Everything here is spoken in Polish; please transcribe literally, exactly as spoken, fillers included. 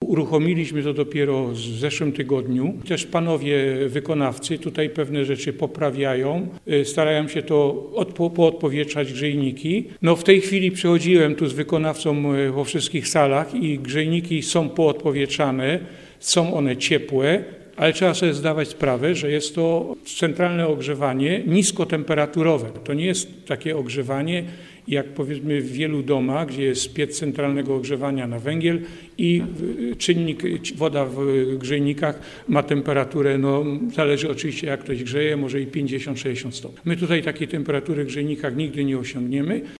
uruchomiliśmy to dopiero w zeszłym tygodniu. Też panowie wykonawcy tutaj pewne rzeczy poprawiają, starają się to odpo- poodpowietrzać grzejniki. No w tej chwili przechodziłem tu z wykonawcą po wszystkich salach i grzejniki są poodpowietrzane, są one ciepłe, ale trzeba sobie zdawać sprawę, że jest to centralne ogrzewanie niskotemperaturowe. To nie jest takie ogrzewanie, jak powiedzmy w wielu domach, gdzie jest piec centralnego ogrzewania na węgiel i czynnik, woda w grzejnikach ma temperaturę, no zależy oczywiście jak ktoś grzeje, może i pięćdziesiąt sześćdziesiąt stopni. My tutaj takiej temperatury w grzejnikach nigdy nie osiągniemy.